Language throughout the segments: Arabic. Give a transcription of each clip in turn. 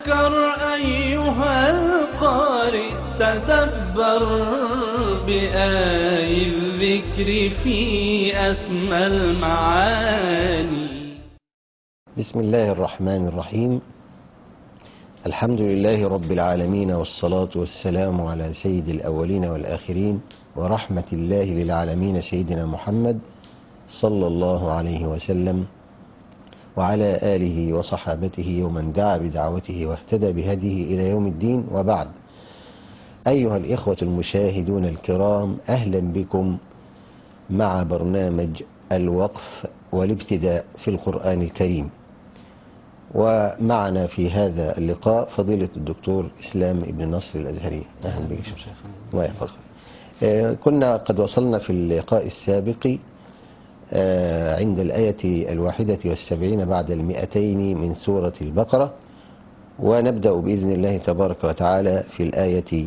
تذكر أيها القارئ، تدبر بآي الذكر في أسمى المعاني. بسم الله الرحمن الرحيم. الحمد لله رب العالمين، والصلاة والسلام على سيد الأولين والآخرين ورحمة الله للعالمين سيدنا محمد صلى الله عليه وسلم وعلى آله وصحابته ومن دعا بدعوته واهتدى بهديه إلى يوم الدين، وبعد. أيها الإخوة المشاهدون الكرام، أهلا بكم مع برنامج الوقف والابتداء في القرآن الكريم. ومعنا في هذا اللقاء فضيلة الدكتور إسلام ابن نصر الأزهري. أهلا بك شيخ. الله يحفظك. كنا قد وصلنا في اللقاء السابق عند الآية 71 بعد 200 من سورة البقرة، ونبدأ بإذن الله تبارك وتعالى في الآية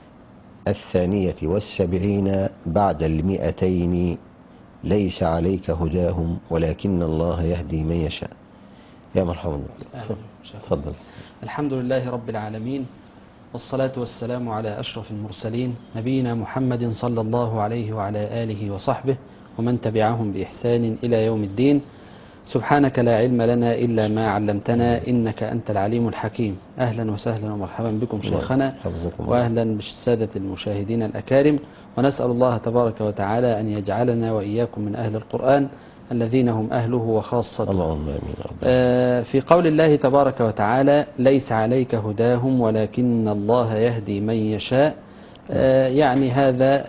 72 بعد 200: ليس عليك هداهم ولكن الله يهدي من يشاء. يا مرحبا. تفضل. الحمد لله رب العالمين، والصلاة والسلام على أشرف المرسلين نبينا محمد صلى الله عليه وعلى آله وصحبه ومن تبعهم بإحسان إلى يوم الدين. سبحانك لا علم لنا إلا ما علمتنا، إنك أنت العليم الحكيم. أهلا وسهلا ومرحبا بكم شيخنا، وأهلا بالسادة المشاهدين الأكارم، ونسأل الله تبارك وتعالى أن يجعلنا وإياكم من أهل القرآن الذين هم أهله وخاصته. اللهم آمين. في قول الله تبارك وتعالى: ليس عليك هداهم ولكن الله يهدي من يشاء، يعني هذا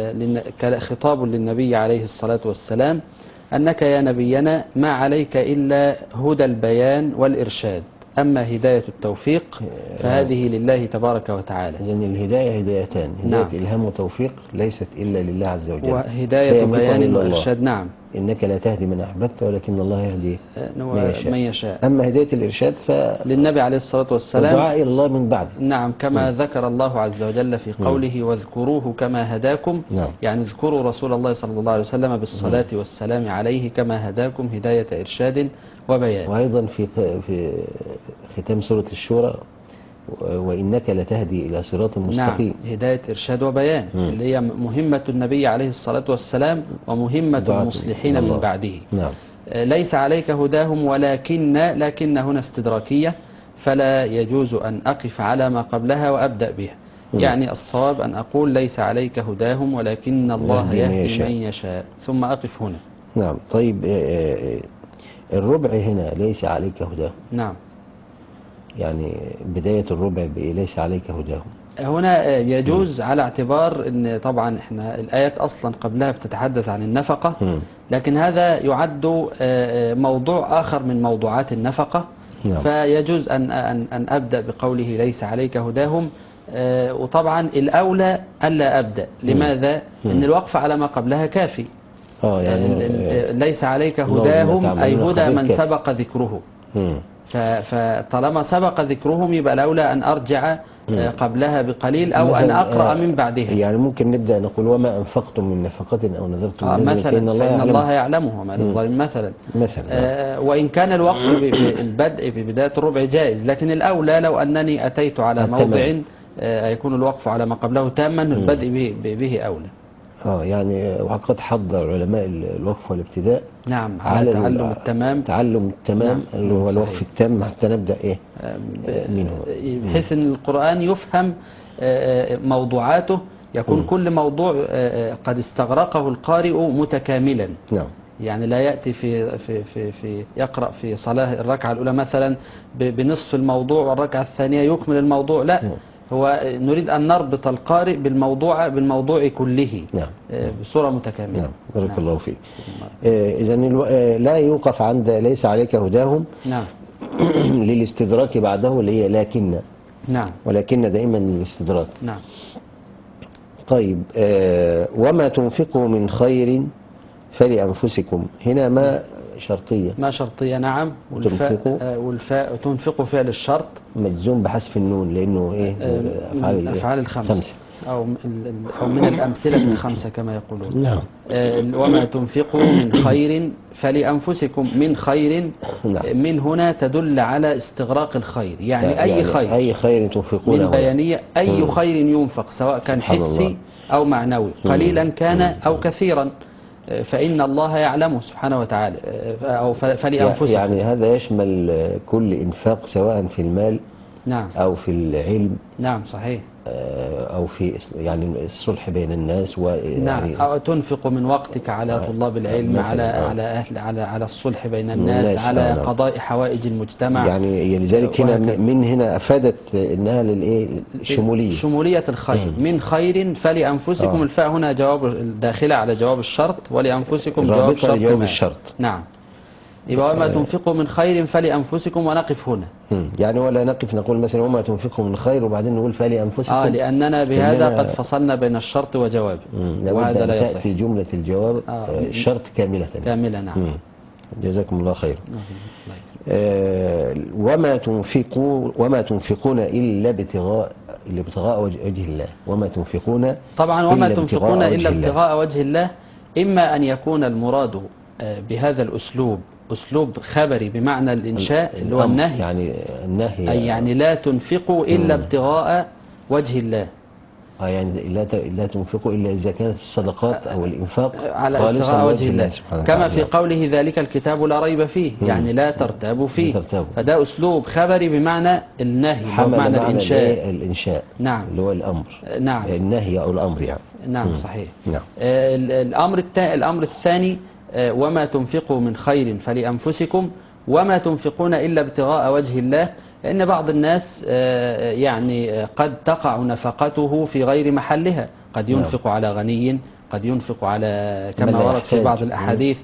خطاب للنبي عليه الصلاة والسلام، أنك يا نبينا ما عليك إلا هدى البيان والإرشاد، أما هداية التوفيق فهذه لله تبارك وتعالى. إذن الهداية هدايتان: هداية إلهام وتوفيق ليست إلا لله عز وجل، وهداية بيان وإرشاد. نعم. إنك لا تهدي من أحببت ولكن الله يهدي من يشاء. أما هداية الإرشاد للنبي عليه الصلاة والسلام، الدعاء إلى الله من بعد. نعم، كما ذكر الله عز وجل في قوله: واذكروه كما هداكم. نعم. يعني اذكروا رسول الله صلى الله عليه وسلم بالصلاة والسلام عليه كما هداكم، هداية إرشاد وبيان. وأيضا في ختام سورة الشورى: وإنك لتهدي إلى صراط مستقيم. نعم، هداية إرشاد وبيان، اللي هي مهمة النبي عليه الصلاة والسلام ومهمة المصلحين من بعده. نعم. ليس عليك هداهم ولكن هنا استدراكية، فلا يجوز أن أقف على ما قبلها وأبدأ بها. يعني الصواب أن أقول: ليس عليك هداهم ولكن الله يهدي من يشاء، ثم أقف هنا. نعم. طيب، الربع هنا ليس عليك هداهم. نعم. يعني بداية الربع ليس عليك هداهم. هنا يجوز على اعتبار ان طبعا احنا الآيات اصلا قبلها بتتحدث عن النفقة، لكن هذا يعد موضوع آخر من موضوعات النفقة. نعم. فيجوز أن أبدأ بقوله: ليس عليك هداهم. وطبعا الأولى ألا أبدأ. لماذا؟ إن الوقف على ما قبلها كافي. يعني ليس عليك هداهم أي هدى من سبق ذكره. فطالما سبق ذكرهم يبقى الأولى أن أرجع قبلها بقليل أو أن أقرأ من بعدها. يعني ممكن نبدأ نقول: وما أنفقتم من نفقة أو نذرتم من مثلا فإن الله يعلمه، وما للظالم مثلا. وإن كان الوقف بالبدء ببداية الربع جائز، لكن الأولى لو أنني أتيت على موضع يكون الوقف على ما قبله تاما، البدء به أولى. يعني وقد حضر علماء الوقف والابتداء، نعم، على تعلم التمام. نعم. اللي هو الوقف التام، حتى نبدأ منه، بحيث أن القرآن يفهم موضوعاته، يكون كل موضوع قد استغرقه القارئ متكاملا. نعم. يعني لا يأتي في يقرأ في صلاة الركعة الأولى مثلا بنصف الموضوع والركعة الثانية يكمل الموضوع، لا. هو نريد أن نربط القارئ بالموضوع كله. نعم. بصورة متكاملة. نعم. بارك الله فيك. إذن لا يوقف عند ليس عليك هداهم. نعم. للاستدراك بعده اللي هي لكن. نعم. ولكن دائما للاستدراك. نعم. طيب، وما تنفقوا من خير فلأنفسكم. هنا ما شرطية. ما شرطية. نعم. والفاء تنفق فعل الشرط مجزوم بحذف النون، لأنه أفعال الخمسة. أو من الأمثلة الخمسة كما يقولون. نعم. وما تنفقوا من خير فلأنفسكم. من خير نعم. من هنا تدل على استغراق الخير، يعني أي خير، أي خير تنفقونه من بيانية، أي خير ينفق سواء كان حسي أو معنوي، قليلا كان أو كثيرا، فإن الله يعلمه سبحانه وتعالى. أو فلأنفسكم، يعني هذا يشمل كل إنفاق سواء في المال نعم أو في العلم، نعم صحيح، أو في يعني الصلح بين الناس، نعم، أو تنفق من وقتك على طلاب العلم، على الصلح بين الناس، على قضاء حوائج المجتمع. يعني لذلك هنا من هنا أفادت إنها للشمولية، شمولية الخير. من خير فلأنفسكم، الفاء هنا جواب داخلة على جواب الشرط، ولأنفسكم جواب الشرط. نعم. يبقى وما تنفقوا من خير فلأنفسكم، ونقف هنا. يعني ولا نقف نقول مثلا وما تنفقوا من خير وبعدين نقول فلأنفسكم، لأننا بهذا قد فصلنا بين الشرط وجوابه، وهذا لا يصح. في جملة الجواب الشرط كاملة. نعم. جزاكم الله خير. وما تنفقون إلا ابتغاء وجه الله. وما تنفقون طبعا وما تنفقون إلا ابتغاء وجه الله، إما أن يكون المراد بهذا الأسلوب أسلوب خبري بمعنى الإنشاء اللي هو النهي، يعني النهي، أي يعني لا تنفقوا إلا ابتغاء وجه الله. يعني لا تنفقوا إلا إذا كانت الصدقات أو الإنفاق على ابتغاء وجه الله كما في قوله ذلك الكتاب لا ريب فيه، يعني لا ترتابوا فيه. فده أسلوب خبري بمعنى النهي، بمعنى الإنشاء. نعم. اللي هو الأمر. نعم. النهي أو الأمر يعني. نعم صحيح. نعم. الأمر الثاني وما تنفقوا من خير فلأنفسكم، وما تنفقون إلا ابتغاء وجه الله، لأن بعض الناس يعني قد تقع نفقته في غير محلها، قد ينفق على غني، قد ينفق على كما ورد في بعض الأحاديث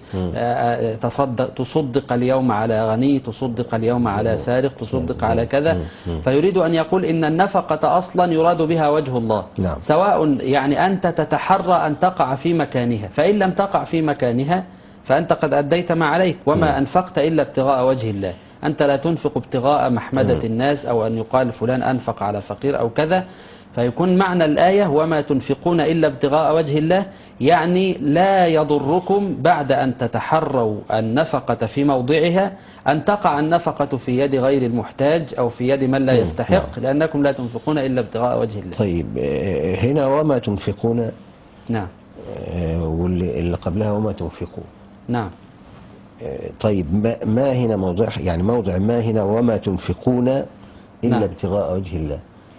تصدق اليوم على غني، تصدق اليوم على سارق، تصدق على كذا، فيريد أن يقول إن النفقة أصلا يراد بها وجه الله. سواء يعني أنت تتحرى أن تقع في مكانها، فإن لم تقع في مكانها فأنت قد أديت ما عليك، وما أنفقت إلا ابتغاء وجه الله. أنت لا تنفق ابتغاء محمدة الناس أو أن يقال فلان أنفق على فقير أو كذا. فيكون معنى الآية وما تنفقون إلا ابتغاء وجه الله، يعني لا يضركم بعد أن تتحروا النفقة في موضعها أن تقع النفقة في يد غير المحتاج أو في يد من لا يستحق، لأنكم لا تنفقون إلا ابتغاء وجه الله. طيب هنا وما تنفقون، نعم، واللي قبلها وما تنفقون. نعم. طيب ما هنا موضع، يعني موضع ما هنا وما تنفقون إلا ابتغاء وجه الله،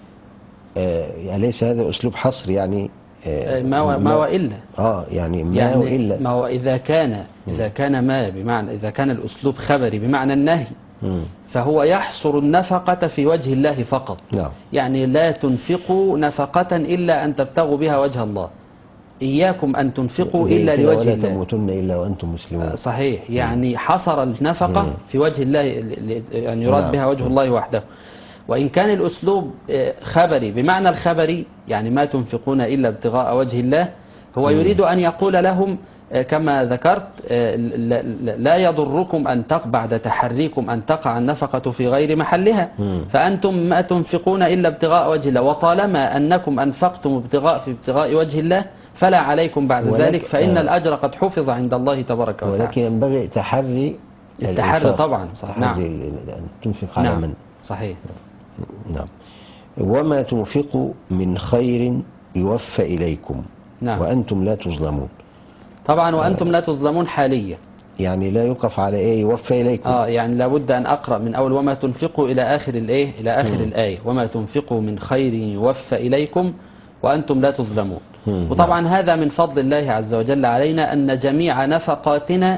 أليس هذا أسلوب حصر؟ يعني ما وإلا يعني ما وإلا، ما هو إذا كان ما بمعنى إذا كان الأسلوب خبري بمعنى النهي، فهو يحصر النفقة في وجه الله فقط. يعني لا تنفقوا نفقة إلا أن تبتغوا بها وجه الله، إياكم أن تنفقوا إلا لوجه الله، ولا تموتن إلا وأنتم مسلمون. صحيح. يعني حصر النفقة في وجه الله، يعني يراد بها وجه الله وحده. وإن كان الأسلوب خبري بمعنى الخبري، يعني ما تنفقون إلا ابتغاء وجه الله، هو يريد أن يقول لهم كما ذكرت لا يضركم أن بعد تحريكم أن تقع النفقة في غير محلها، فأنتم ما تنفقون إلا ابتغاء وجه الله، وطالما أنكم أنفقتم في ابتغاء وجه الله فلا عليكم بعد ذلك، فإن الأجر قد حفظ عند الله تبارك وتعالى. ولكن ينبغي التحري طبعا. صح. نعم. أن تنفق على من. صحيح. نعم. وما تنفقوا من خير يوفى إليكم. نعم. وأنتم لا تظلمون. طبعا وأنتم لا تظلمون حاليا، يعني لا يقف على إيه يوفى إليكم. يعني لابد أن أقرأ من أول وما تنفقوا إلى آخر الإيه، إلى آخر الآية، وما تنفقوا من خير يوفى إليكم وأنتم لا تظلمون. وطبعا هذا من فضل الله عز وجل علينا أن جميع نفقاتنا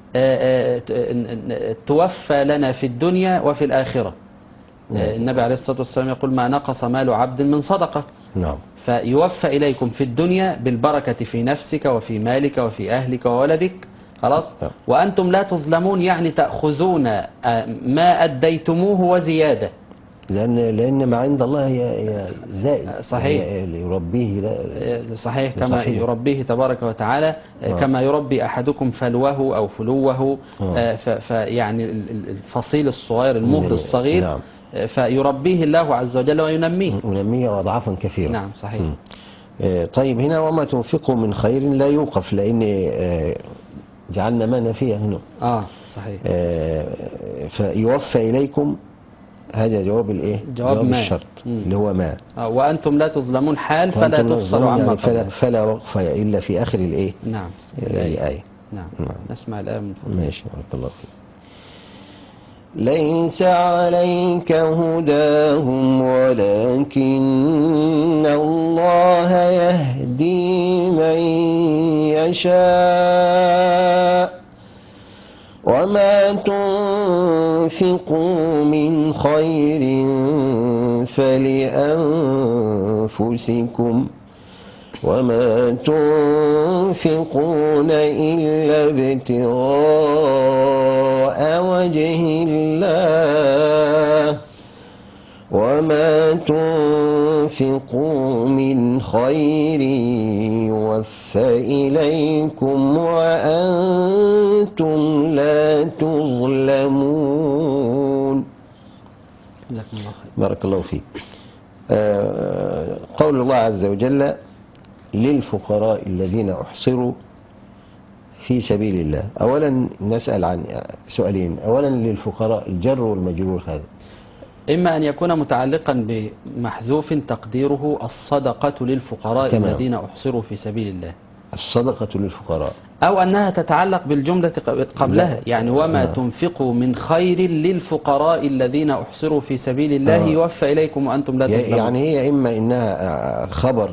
توفى لنا في الدنيا وفي الآخرة. النبي عليه الصلاة والسلام يقول ما نقص مال عبد من صدقة. نعم. فيوفى إليكم في الدنيا بالبركة في نفسك وفي مالك وفي أهلك وولدك، خلاص. وأنتم لا تظلمون، يعني تأخذون ما أديتموه وزيادة، لأن ما عند الله هي زائد. صحيح. يربيه صحيح، كما يربيه تبارك وتعالى، كما يربي أحدكم فلوه أو فلوه، فيعني الفصيل الصغير المهر الصغير. نعم. فيربيه الله عز وجل وينميه أضعافا كثيرة. نعم صحيح. طيب هنا وما تنفقوا من خير لا يوقف، لأن جعلنا ما نافية هنا. صحيح. فيوفى إليكم، هذا جواب الإيه؟ جواب ما. الشرط اللي هو ما. وأنتم لا تظلمون حال فلا وأنتم لا تفصل تظلمون، عما يعني قبلها. فلا وقف إلا في آخر الإيه؟ نعم. الآية. نعم. نسمع الآية من فضلك. ماشي، بارك الله فيك. ليس عليك هداهم ولكن الله يهدي من يشاء وما تنفقوا من خير فلأنفسكم وما تنفقون إلا ابتغاء وجه الله وما تنفقوا من خير يوفى إليكم وأنتم لا تظلمون. جزاكم الله خير. بارك الله فيك. قول الله عز وجل للفقراء الذين أحصروا في سبيل الله. أولا نسأل عن سؤالين. أولا للفقراء، الجر والمجرور هذا إما أن يكون متعلقا بمحذوف تقديره الصدقة للفقراء تمام. الذين أحصروا في سبيل الله، الصدقة للفقراء، أو أنها تتعلق بالجملة قبلها، يعني وما تنفقوا من خير للفقراء الذين أحصروا في سبيل الله يوفى إليكم وأنتم لا تظلمون. يعني هي إما إنها خبر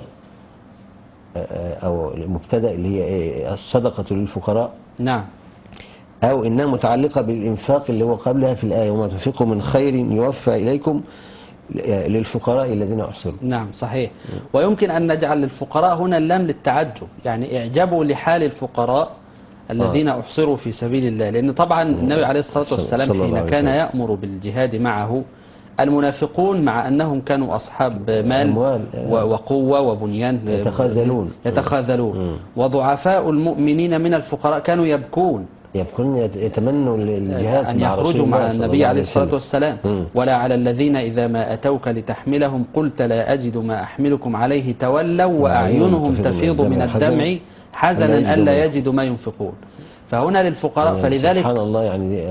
أو المبتدأ اللي هي إيه؟ الصدقة للفقراء. نعم. أو إنها متعلقة بالإنفاق اللي هو قبلها في الآية وما تنفقوا من خير يوفى إليكم للفقراء الذين أحصروا. نعم صحيح. ويمكن أن نجعل للفقراء هنا اللام للتعجب، يعني اعجبوا لحال الفقراء الذين أحصروا في سبيل الله، لأن طبعا النبي عليه الصلاة والسلام حين كان يأمر بالجهاد معه المنافقون مع أنهم كانوا أصحاب مال وقوة وبنيان يتخاذلون وضعفاء المؤمنين من الفقراء كانوا يبكون يتمنوا الجهاد أن يخرجوا مع النبي عليه الصلاة والسلام. ولا على الذين إذا ما أتوك لتحملهم قلت لا أجد ما أحملكم عليه تولوا وأعينهم تفيض من الدمع حزنا ألا يجدوا ما ينفقون. فهنا للفقراء يعني فلذلك سبحان الله، يعني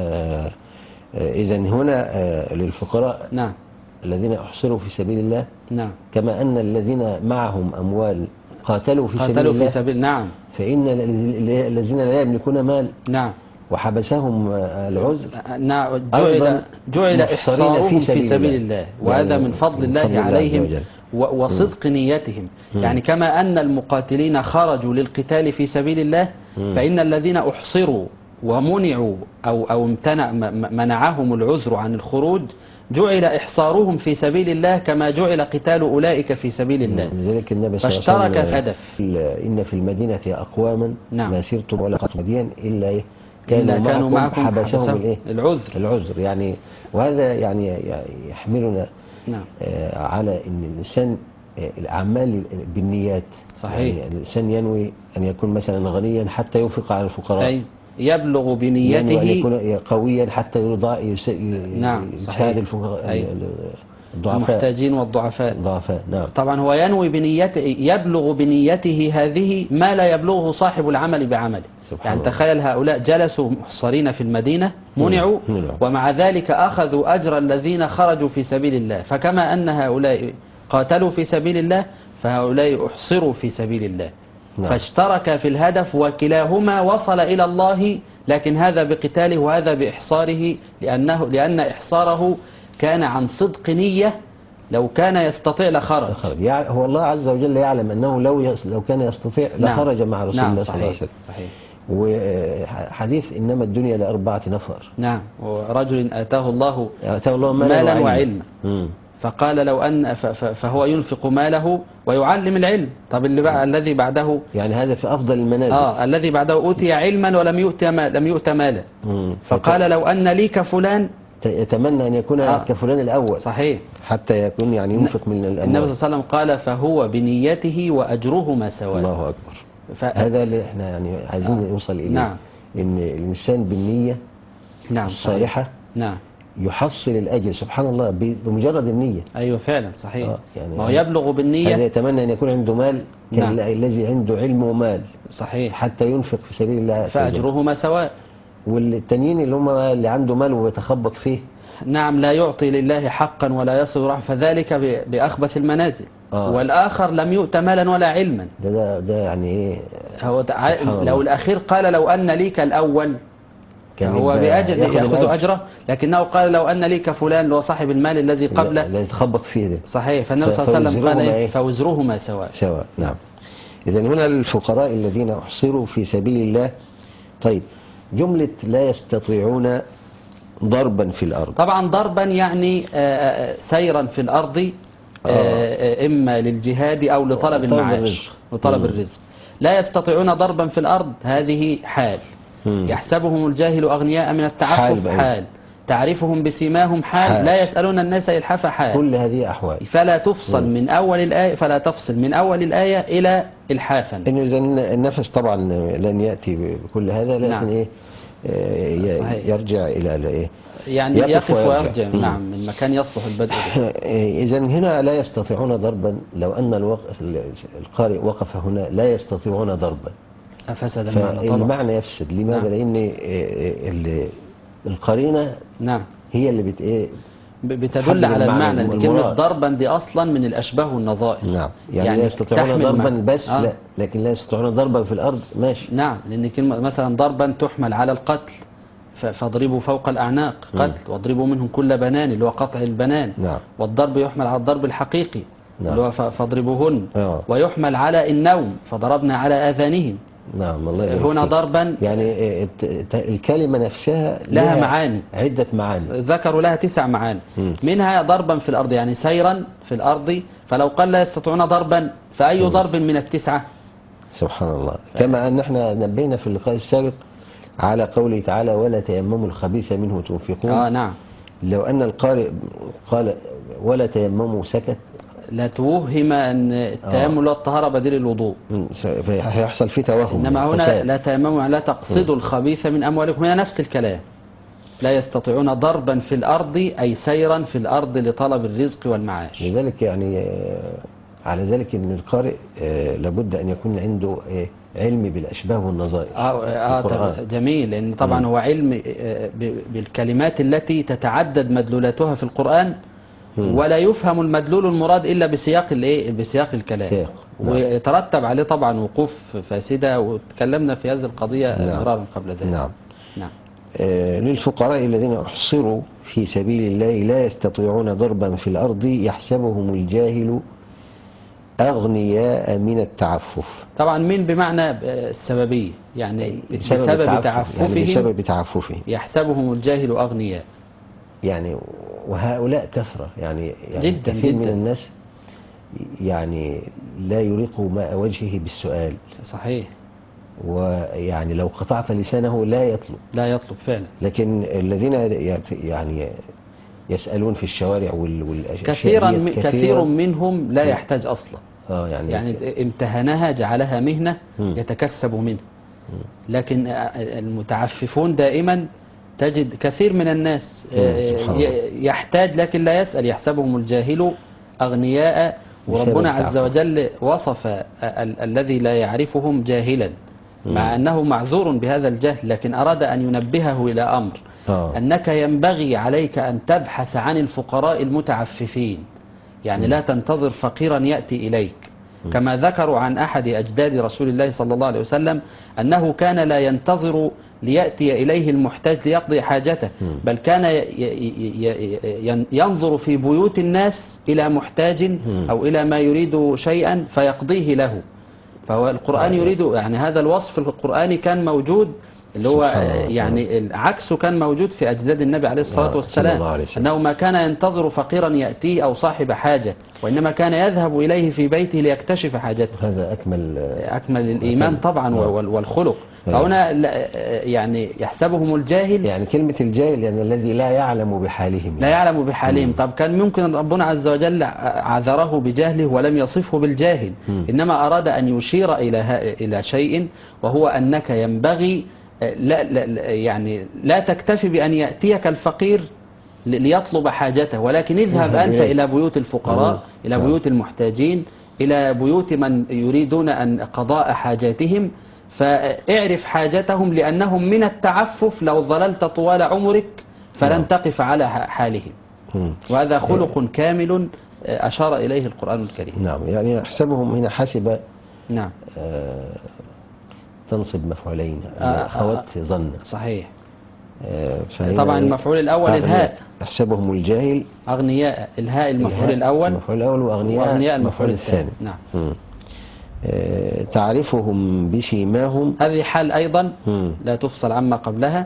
إذا هنا للفقراء نعم الذين أحصروا في سبيل الله، نعم، كما أن الذين معهم أموال قاتلوا في سبيل نعم، فإن الذين لا يملكون مال نعم وحبسهم العذر نعم جعل إحصارهم في سبيل الله، وهذا من فضل الله عليهم وصدق نيتهم. يعني كما أن المقاتلين خرجوا للقتال في سبيل الله، فإن الذين أحصروا ومنعوا أو منعهم العذر عن الخروج جعل إحصارهم في سبيل الله كما جعل قتال أولئك في سبيل الله. لذلك النبي صلى الله عليه وسلم هدف إن في المدينة أقواما ما سرتم ولا قطعتم مديا إلا كانوا معكم حبسهم العذر. يعني وهذا يعني يحملنا نعم على أن الإنسان الأعمال بالنيات. صحيح. يعني الإنسان ينوي أن يكون مثلا غنيا حتى ينفق على الفقراء. أي يبلغ بنيته أن يكون قويا حتى نعم يساعد الفقراء المحتاجين والضعفاء. نعم. طبعا هو ينوي بنيته، يبلغ بنيته هذه ما لا يبلغه صاحب العمل بعمله. يعني تخيل هؤلاء جلسوا محصرين في المدينة منعوا ومع ذلك أخذوا أجر الذين خرجوا في سبيل الله. فكما أن هؤلاء قاتلوا في سبيل الله فهؤلاء أحصروا في سبيل الله. فاشترك في الهدف وكلاهما وصل إلى الله، لكن هذا بقتاله وهذا بإحصاره، لأن إحصاره كان عن صدق نية. لو كان يستطيع لخرج. هو الله عز وجل يعلم أنه لو كان يستطيع لخرج مع رسول الله صلى الله عليه وسلم. صحيح. وحديث إنما الدنيا لأربعة نفر. نعم. ورجل آتاه الله مالا وعلما فقال لو أن فهو ينفق ماله ويعلم العلم. طب اللي بقى الذي بعده يعني هذا في أفضل المنازل. الذي بعده أوتي علما ولم يؤت مالا. فقال لو أن لي كفلان، يتمنى أن يكون كفلان الأول. صحيح. حتى يكون يعني ينفق من الأموال. النبي صلى الله عليه وسلم قال فهو بنيته وأجرهما سواء. الله أكبر. هذا اللي احنا يعني عايزين نوصل إليه. نعم. إن الإنسان بالنية الصالحة يحصل الأجر سبحان الله بمجرد النية. أيوة فعلا صحيح. يعني ما هو يبلغ هذا بالنية. يتمنى أن يكون عنده مال نعم. الذي عنده علم ومال صحيح. حتى ينفق في سبيل الله فأجرهما سواء. والتانيين اللي هم اللي عنده مال ويتخبط فيه. نعم، لا يعطي لله حقا ولا يصل رحمة، فذلك بأخبث المنازل. والآخر لم يؤت مالا ولا علما. ده يعني ايه؟ هو لو الأخير قال لو أن لي كالأول هو بأجر يأخذ أجره، لكنه قال لو أن لي كفلان اللي هو صاحب المال الذي قبله اللي يتخبط فيه ده. صحيح. فالنبي صلى الله عليه وسلم قال إيه؟ فوزرهما سواء. نعم. إذن هنا الفقراء الذين أحصروا في سبيل الله. طيب، جملة لا يستطيعون ضربا في الأرض، طبعا ضربا يعني سيرا في الأرض، إما للجهاد أو لطلب المعاش وطلب الرزق. لا يستطيعون ضربا في الأرض هذه حال. يحسبهم الجاهل أغنياء من التعفف حال. تعرفهم بسيماهم حال. لا يسألون الناس إلحافا حال. كل هذه أحوال فلا تفصل من أول الآية، فلا تفصل من أول الآية إلى إلحافا. إنه إذا النفس طبعا لن يأتي بكل هذا، لكن نعم. إيه يرجع إلى إيه يعني يقف ويرجع. نعم، من مكان يصلح البدء به. إذا هنا لا يستطيعون ضربا. لو أن القارئ وقف هنا لا يستطيعون ضربا فسد المعنى طبعا. المعنى يفسد. لماذا؟ نعم. لأن القرينة نعم هي اللي بتدل على المعنى. لأن كلمة ضربا دي أصلا من الأشباه والنظائر. نعم، يعني لا يستطيعون ضربا بس لا، لكن لا يستطيعون ضربا في الأرض ماشي. نعم، لأن كلمة مثلا ضربا تحمل على القتل، فاضربوا فوق الأعناق قتل، واضربوا منهم كل بنان اللي هو قطع البنان. نعم. والضرب يحمل على الضرب الحقيقي. نعم. اللي هو فاضربوهن. ويحمل على النوم فضربنا على آذانهم. نعم، الله هنا ضربا يعني الكلمة نفسها لها معاني، عدة معاني، ذكروا لها 9 معاني. منها ضربا في الأرض يعني سيرا في الأرض. فلو قال لا يستطيعون ضربا فأي ضرب من ال9؟ سبحان الله. كما أن احنا نبهنا في اللقاء السابق على قوله تعالى ولا تيمموا الخبيث منه تنفقون. نعم. لو أن القارئ قال ولا تيمموا سكت لا توهم أن التيمم والطهارة بديل الوضوء، هيحصل فيه توهم. إنما هنا لا تيمموا لا تقصدوا الخبيث من أموالكم. هنا نفس الكلام. لا يستطيعون ضربا في الأرض أي سيرا في الأرض لطلب الرزق والمعاش. لذلك يعني على ذلك أن القارئ لابد أن يكون عنده علم بالأشباه والنظائر. جميل، لأن طبعا هو علم بالكلمات التي تتعدد مدلولاتها في القرآن، ولا يفهم المدلول المراد إلا بسياق الكلام. ويترتب عليه طبعا وقوف فاسدة، وتكلمنا في هذه القضية مرارا قبل ذلك. نعم. نعم. للفقراء الذين أحصروا في سبيل الله لا يستطيعون ضربا في الأرض يحسبهم الجاهل أغنياء من التعفف. طبعا من بمعنى السببية، يعني بسبب تعففهم، يعني بسبب تعففهم يحسبهم الجاهل أغنياء. يعني وهؤلاء كثرة، يعني جدا كثير جدا من الناس يعني لا يريق ماء وجهه بالسؤال. صحيح. ويعني لو قطعت لسانه لا يطلب فعلا. لكن الذين يعني يسألون في الشوارع كثير منهم لا يحتاج أصلا. يعني امتهنها جعلها مهنة يتكسب منها. لكن المتعففون دائما تجد كثير من الناس يحتاج لكن لا يسأل. يحسبهم الجاهل أغنياء، وربنا عز وجل وصف الذي لا يعرفهم جاهلا، مع أنه معذور بهذا الجهل، لكن أراد أن ينبهه إلى أمر أنك ينبغي عليك أن تبحث عن الفقراء المتعففين. يعني لا تنتظر فقيرا يأتي إليك، كما ذكروا عن أحد أجداد رسول الله صلى الله عليه وسلم أنه كان لا ينتظر ليأتي إليه المحتاج ليقضي حاجته، بل كان ينظر في بيوت الناس إلى محتاج أو إلى ما يريد شيئا فيقضيه له. فهو القرآن يريد، يعني هذا الوصف القرآني كان موجود، اللي هو يعني عكسه كان موجود في أجداد النبي عليه الصلاة والسلام، أنه ما كان ينتظر فقيرا يأتيه أو صاحب حاجة، وإنما كان يذهب إليه في بيته ليكتشف حاجته. هذا أكمل الإيمان طبعا والخلق. فهنا يعني يحسبهم الجاهل، يعني كلمة الجاهل يعني الذي لا يعلم بحالهم، لا يعلم بحالهم. طب كان ممكن ربنا عز وجل عذره بجهله ولم يصفه بالجاهل، إنما أراد أن يشير إلى شيء، وهو أنك ينبغي يعني لا تكتفي بأن يأتيك الفقير ليطلب حاجته، ولكن اذهب أنت إليه. إلى بيوت الفقراء، إلى نعم. بيوت المحتاجين، إلى بيوت من يريدون أن قضاء حاجاتهم، فاعرف حاجتهم، لأنهم من التعفف لو ظللت طوال عمرك فلن نعم. تقف على حالهم. مم. وهذا خلق كامل أشار إليه القرآن الكريم. نعم، يعني أحسبهم هنا حسب نعم. تنصب مفعولين، أخوات ظن. صحيح. فهنا طبعا المفعول الأول الهاء. أحسبهم الجاهل أغنياء، الهاء المفعول الأول، المفعول الأول، وأغنياء المفعول الثاني. نعم. تعرفهم بسيماهم، هذه حال أيضا لا تفصل عما قبلها.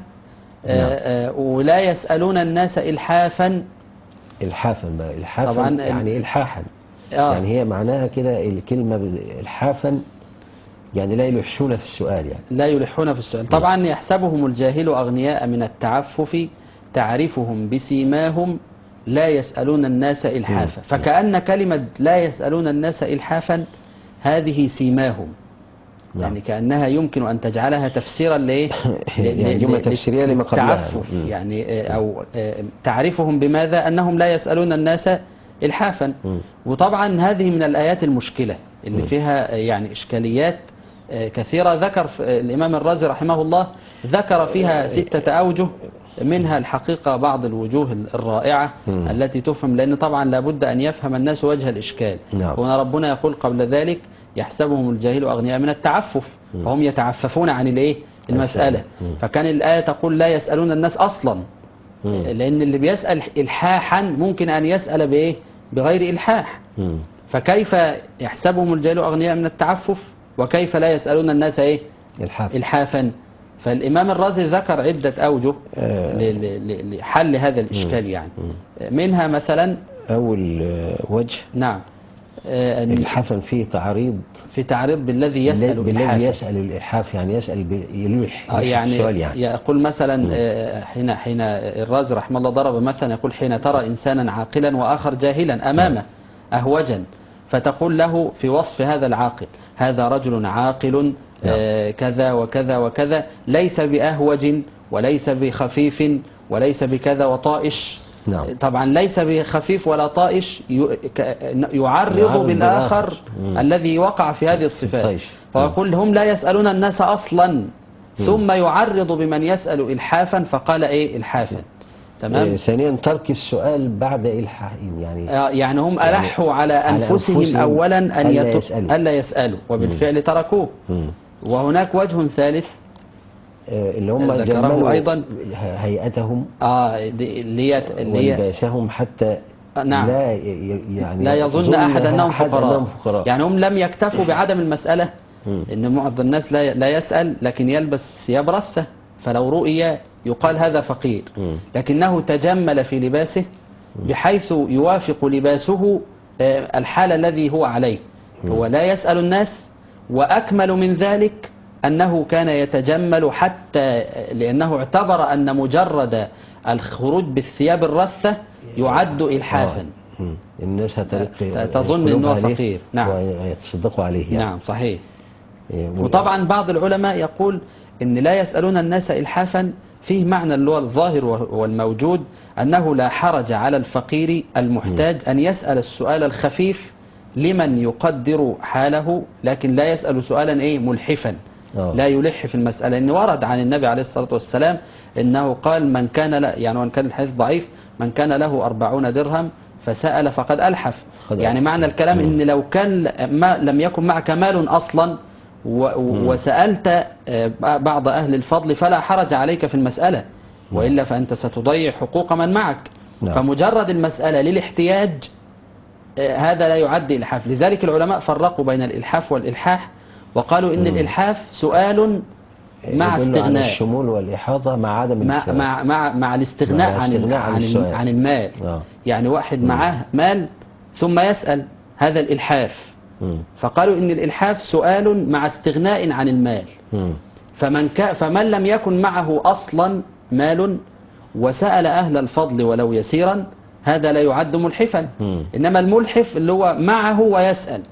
ولا يسألون الناس إلحافا. إلحافا بقى، إلحافا طبعا يعني إلحاحا. يعني هي معناها كده الكلمة إلحافا، يعني لا يلحون في السؤال، يعني لا يلحون في السؤال. طبعا يحسبهم الجاهل أغنياء من التعفف، تعرفهم بسيماهم لا يسألون الناس إلحافا. فكأن كلمة لا يسألون الناس إلحافا هذه سيماهم. يعني كأنها يمكن أن تجعلها تفسيرا لإيه؟ يعني جملة تفسيرية لما قبلها. يعني أو تعرفهم بماذا؟ أنهم لا يسألون الناس إلحافا. وطبعا هذه من الآيات المشكلة اللي فيها يعني إشكاليات كثيرة. ذكر الإمام الرازي رحمه الله ذكر فيها 6 أوجه، منها الحقيقة بعض الوجوه الرائعة التي تفهم، لأن طبعا لابد أن يفهم الناس وجه الإشكال. هنا ربنا يقول قبل ذلك يحسبهم الجاهل أغنياء من التعفف، فهم يتعففون عن الإيه؟ المسألة. فكان الآية تقول لا يسألون الناس أصلا، لأن اللي بيسأل إلحاحا ممكن أن يسأل بإيه؟ بغير إلحاح. فكيف يحسبهم الجاهل أغنياء من التعفف، وكيف لا يسألون الناس إيه؟ إلحافا. فالإمام الرازي ذكر عدة أوجه لحل هذا الإشكال. يعني منها مثلا أول وجه، نعم، الحفن فيه تعريض، في تعريض بالذي يسأل بالذي يسأل الإلحاف، يعني يسأل يلوح يعني السؤال. يعني يقول مثلا حين الرازي رحمه الله ضرب مثلا، يقول حين ترى إنسانا عاقلا وآخر جاهلا أمامه أهوجا، فتقول له في وصف هذا العاقل هذا رجل عاقل كذا وكذا وكذا، ليس بأهوج وليس بخفيف وليس بكذا وطائش. طبعا ليس بخفيف ولا طائش، يعرض بالآخر الذي وقع في هذه الصفات. فيقول هم لا يسألون الناس أصلا، ثم يعرض بمن يسأل إلحافا، فقال إيه؟ إلحافا. تمام. ثانيا ترك السؤال بعد إلحاحهم، يعني هم ألحوا على أنفسهم أولا ألا يسألوا، وبالفعل تركوه. وهناك وجه ثالث اللي هم ذكره أيضا هيئتهم ولباسهم حتى نعم لا يظن أحد أنهم فقراء. يعني هم لم يكتفوا بعدم المسألة، إن معظم الناس لا يسأل لكن يلبس ثياب رثة، فلو رؤي يقال هذا فقير، لكنه تجمل في لباسه بحيث يوافق لباسه الحال الذي هو عليه. هو لا يسأل الناس، وأكمل من ذلك أنه كان يتجمل حتى لأنه اعتبر أن مجرد الخروج بالثياب الرثة يعد إلحافا. الناس تظن أنه فقير. نعم، ويتصدقوا عليه يعني. نعم صحيح. وطبعا بعض العلماء يقول إن لا يسألون الناس إلحافا فيه معنى اللي هو الظاهر والموجود، أنه لا حرج على الفقير المحتاج أن يسأل السؤال الخفيف لمن يقدر حاله، لكن لا يسأل سؤالا إيه؟ ملحفا. لا يلح في المسألة. إن ورد عن النبي عليه الصلاة والسلام إنه قال من كان يعني وان كان الحديث ضعيف، من كان له 40 درهم فسأل فقد ألحف. يعني معنى الكلام إن لو كان لم يكن معك مال أصلا وسألت بعض أهل الفضل فلا حرج عليك في المسألة، وإلا فأنت ستضيع حقوق من معك. فمجرد المسألة للاحتياج هذا لا يعد إلحاف. لذلك العلماء فرقوا بين الإلحاف والإلحاح، وقالوا إن الإلحاف سؤال مع استغناء، الشمول والإحاطة مع عدم الاستغناء، مع الاستغناء عن المال. يعني واحد معاه مال ثم يسأل، هذا الإلحاف. فقالوا إن الإلحاف سؤال مع استغناء عن المال. فمن لم يكن معه أصلا مال وسأل أهل الفضل ولو يسيرا، هذا لا يعد ملحفا. إنما الملحف اللي هو معه ويسأل،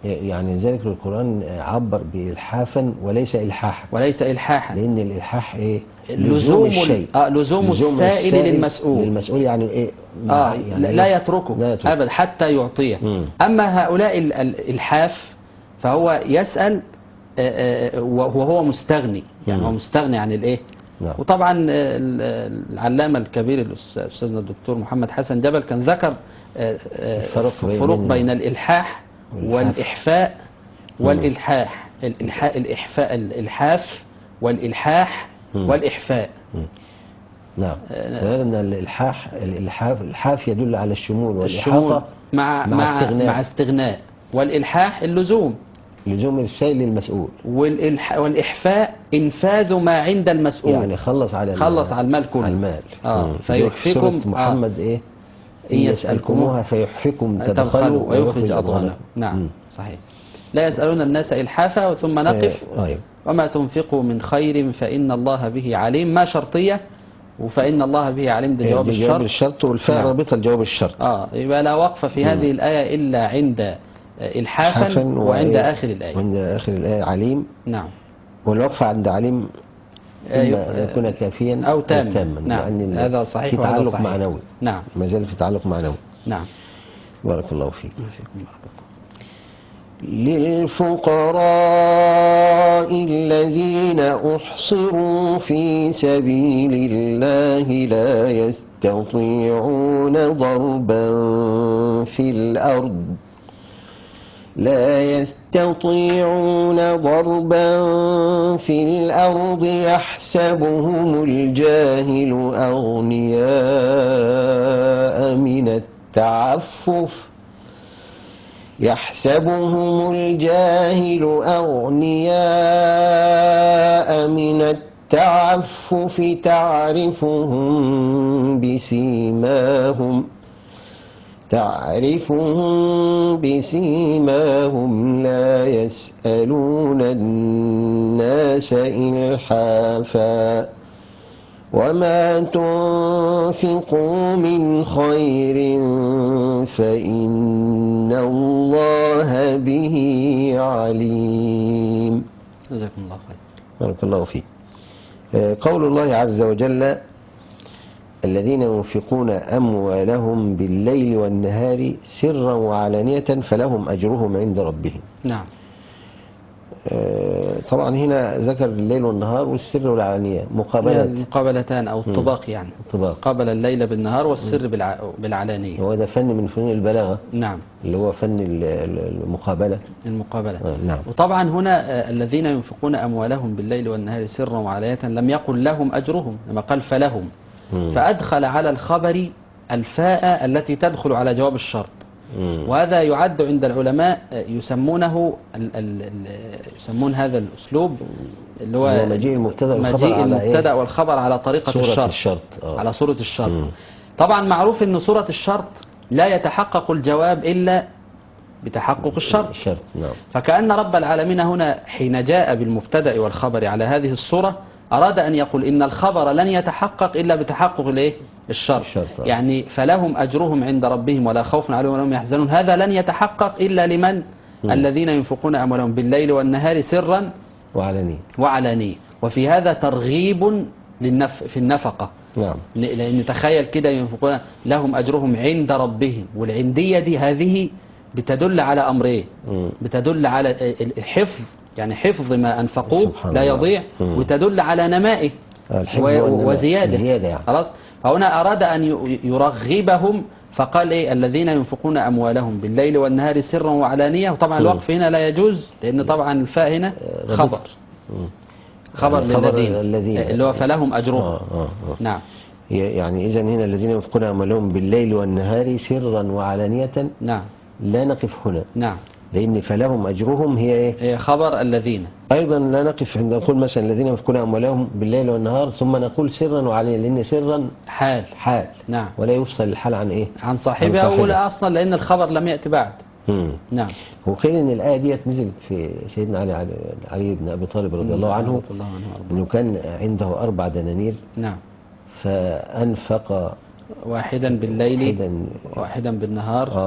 يعني ذلك القرآن عبر بإلحافا وليس إلحاحا، وليس إلحاحا، لأن الإلحاح إيه؟ لزوم الشيء، لزوم السائل للمسؤول. للمسؤول يعني إيه؟ يعني لا إيه؟ يتركه لا يتركه أبدا حتى يعطيه. مم. أما هؤلاء الإلحاف فهو يسأل وهو مستغني، يعني هو مستغني عن الإيه؟ نعم. وطبعا العلامة الكبير الأستاذنا الدكتور محمد حسن جبل كان ذكر فروق بين الإلحاح والإحفاء والإلحاح. الإلحاف والإلحاح والإحفاء. نعم. وأن الإلحاف يدل على الشمول والإحاطة مع استغناء، والإلحاح اللزوم، لزوم السائل للمسؤول، والإحفاء إنفاذ ما عند المسؤول، يعني خلص على المال كله، على المال. فيحفكم محمد إيه؟ إن يسألكموها فيحفكم تبخلوا ويخرج أضغانكم. نعم صحيح. لا يسألون الناس إلحافا، ثم نقف وما تنفقوا من خير فإن الله به عليم. ما شرطية، وفإن الله به عليم ده جواب الشرط. جواب الشرط والفاء رابطة لجواب الشرط. يبقى لا وقف في هذه الآية إلا عند إلحافا وعند آخر الآية. وعند آخر الآية عليم. نعم. والوقف عند عليم إما يكون كافيا أو تاما. نعم. يعني هذا صحيح في وهذا تعلق صحيح. معنوي. نعم. ما زال في تعلق معنوي. نعم. بارك الله فيك. فيكم بارك الله. للفقراء الذين أحصروا في سبيل الله لا يستطيعون ضربا في الأرض يحسبهم الجاهل أغنياء من التعفف تعرفهم بسيماهم لا يسألون الناس إلحافا وما تنفقوا من خير فإن الله به عليم. جزاكم الله خير. بارك الله فيك. قول الله عز وجل: الذين ينفقون أموالهم بالليل والنهار سرا وعلانية فلهم أجرهم عند ربهم. نعم. طبعا هنا ذكر الليل والنهار والسر والعلانية مقابلتان أو الطباق، يعني قابل الليل بالنهار والسر بالعلانية. هو ده فن من فنون البلاغة. نعم. اللي هو فن المقابلة. نعم. وطبعا هنا الذين ينفقون أموالهم بالليل والنهار سرا وعلانية لم يقل لهم أجرهم، لما قال فلهم، فأدخل على الخبر الفاء التي تدخل على جواب الشرط. وهذا يعد عند العلماء يسمون هذا الأسلوب اللي هو مجيء المبتدأ والخبر على طريقة الشرط. على صورة الشرط. طبعا معروف أن صورة الشرط لا يتحقق الجواب إلا بتحقق الشرط. نعم. فكأن رب العالمين هنا حين جاء بالمبتدأ والخبر على هذه الصورة أراد أن يقول إن الخبر لن يتحقق إلا بتحقق الشرط. يعني فلهم أجرهم عند ربهم ولا خوف عليهم ولا هم يحزنون، هذا لن يتحقق إلا لمن؟ الذين ينفقون أموالهم بالليل والنهار سرا وعلانية. وفي هذا ترغيب في النفقة. نعم. لأن تخيل كده ينفقون لهم أجرهم عند ربهم، والعندية دي هذه بتدل على أمرين. بتدل على الحفظ، يعني حفظ ما أنفقوه لا يضيع، وتدل على نمائه وزيادة يعني. خلاص. فهنا أراد أن يرغبهم فقال الذين ينفقون أموالهم بالليل والنهار سرا وعلانية. وطبعا الوقف هنا لا يجوز، لأن طبعا الفاء هنا خبر للذين اللي هو فلهم أجرهم. نعم. يعني إذن هنا الذين ينفقون أموالهم بالليل والنهار سرا وعلانية. نعم. لا نقف هنا. نعم. لأن فلهم أجرهم هي خبر الذين. أيضا لا نقف عند نقول مثلا الذين ينفقون أموالهم بالليل والنهار ثم نقول سرا وعلانية، لأن سرا حال. نعم. ولا يفصل الحال عن عن صاحبها. ولا أصلا لأن الخبر لم يأتي بعد. نعم. وقيل إن الآية ديت نزلت في سيدنا علي بن أبي طالب رضي الله عنه، إنه كان عنده 4 دنانير. نعم. فأنفق واحدا بالليل واحدا بالنهار.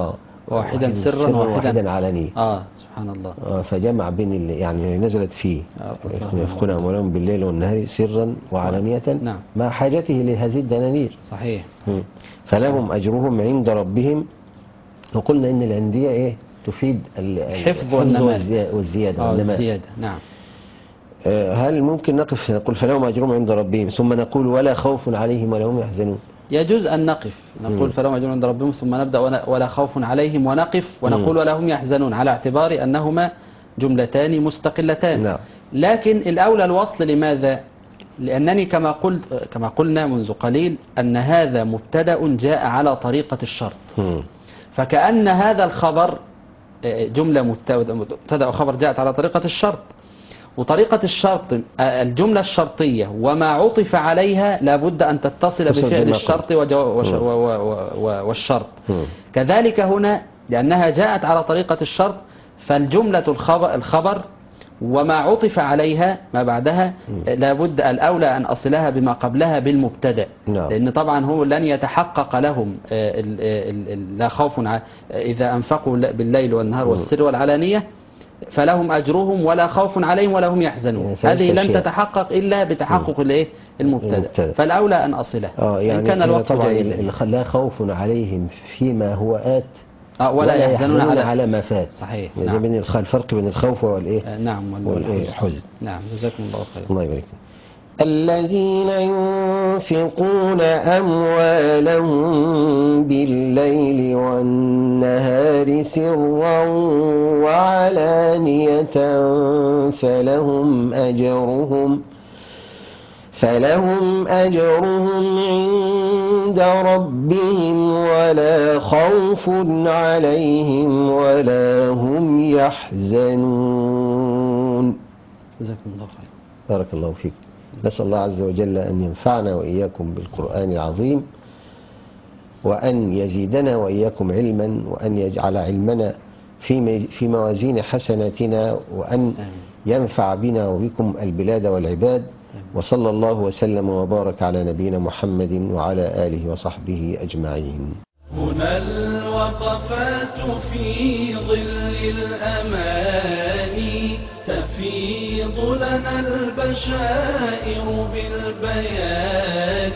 واحدا سرا وواحدا علنيا. سبحان الله. فجمع بين يعني نزلت فيه يفكون أموالهم بالليل والنهار سرا وعلانية نعم. مع حاجته لهذه الدنانير. صحيح. فلهم أجرهم عند ربهم. وقلنا إن العندية إيه تفيد الحفظ والزيادة والزيادة. نعم. هل ممكن نقف نقول فلهم أجرهم عند ربهم ثم نقول ولا خوف عليهم ولا هم يحزنون؟ يجوز أن نقف نقول فلهم أجرهم عند ربهم ثم نبدأ ولا خوف عليهم ونقف ونقول ولا هم يحزنون على اعتبار أنهما جملتان مستقلتان. نعم. لكن الأولى الوصل. لماذا؟ لأنني كما قلنا منذ قليل أن هذا مبتدأ جاء على طريقة الشرط. فكأن هذا الخبر جملة مبتدأ وخبر جاءت على طريقة الشرط، وطريقة الشرط الجملة الشرطية وما عطف عليها لابد أن تتصل بفعل الشرط والشرط. كذلك هنا لأنها جاءت على طريقة الشرط فالجملة الخبر وما عطف عليها ما بعدها لابد الأولى أن أصلها بما قبلها بالمبتدأ. لأن طبعا هو لن يتحقق لهم لا خوف إذا أنفقوا بالليل والنهار والسر والعلانية فلهم أجرهم ولا خوف عليهم ولا هم يحزنون. هذه لن تتحقق إلا بتحقق المبتدأ. فالأولى أن أصلها يعني إن كان الوقت جائزا. لا خوف عليهم فيما هو آت ولا يحزنون على ما فات. صحيح. يعني بين الفرق بين الخوف والإيه نعم والحزن. نعم. جزاكم الله خيرا. الله يبارك. الذين ينفقون أموالهم بالليل والنهار سرا وعلانية فلهم أجرهم عند ربهم ولا خوف عليهم ولا هم يحزنون. جزاكم الله خيرا. بارك الله فيك. نسأل الله عز وجل أن ينفعنا وإياكم بالقرآن العظيم وأن يزيدنا وإياكم علما وأن يجعل علمنا في موازين حسناتنا وأن ينفع بنا وبكم البلاد والعباد. وصلى الله وسلم وبارك على نبينا محمد وعلى آله وصحبه أجمعين. هنا الوقفات في ظل الأماني تفيض لنا البشائر بالبيان.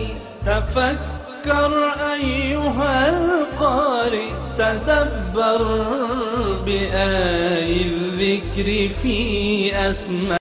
تفكر أيها القارئ تدبر بآي الذكر في أسماء